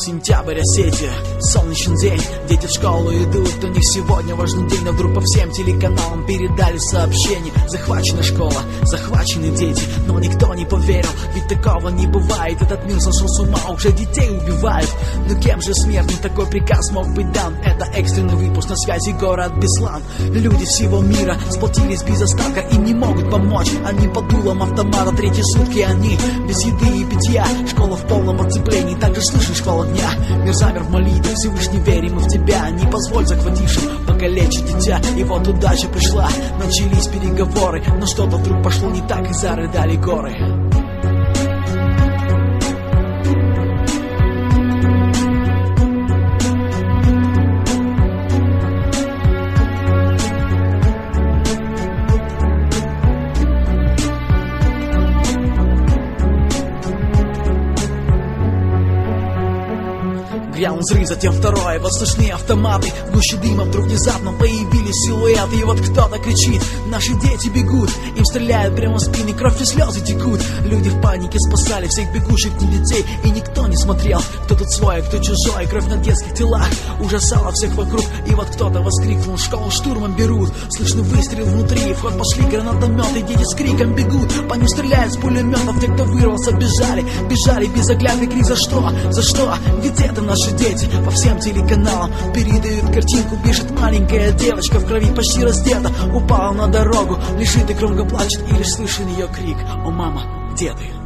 Сентябрь, Осетия, солнечный день. Дети в школу идут, у них сегодня важный день. Но вдруг по всем телеканалам передали сообщение: захвачена школа, захвачены дети. Но никто не поверил, ведь такого не бывает. Этот мир сошел с ума, уже детей убивают. Но кем же смертным такой приказ мог быть дан? Это экстренный выпуск, на связи город Беслан. Люди всего мира сплотились без остатка, им не могут помочь. Они под дулом автомата, третьи сутки они без еды и питья. Школа в полном оцеплении, также слышишь хвала дня. Мир замер в молитве, Всевышний, верим мы в тебя. Не позволь захватившим покалечить дитя. И вот удача пришла, начались переговоры. Но что-то вдруг пошло не так, и зарыдали горы. Грянул взрыв, затем второй, вот слышны автоматы. В гуще дыма вдруг внезапно появились силуэты. И вот кто-то кричит: наши дети бегут. Им стреляют прямо в спины, кровь и слезы текут. Люди в панике спасали всех бегущих детей. И никто не смотрел, кто тут свой, а кто чужой. Кровь на детских телах ужасала всех вокруг. И вот кто-то воскликнул: школу штурмом берут. Слышны выстрел внутри, в ход пошли гранатометы. Дети с криком бегут, по ним стреляют с пулеметов. Те, кто вырвался, бежали, бежали без оглядки. Крик: за что, за что, где-то наши дети. По всем телеканалам передают картинку. Бежит маленькая девочка, в крови почти раздета. Упала на дорогу, лежит и громко плачет. И лишь слышен ее крик: о, мама, где ты?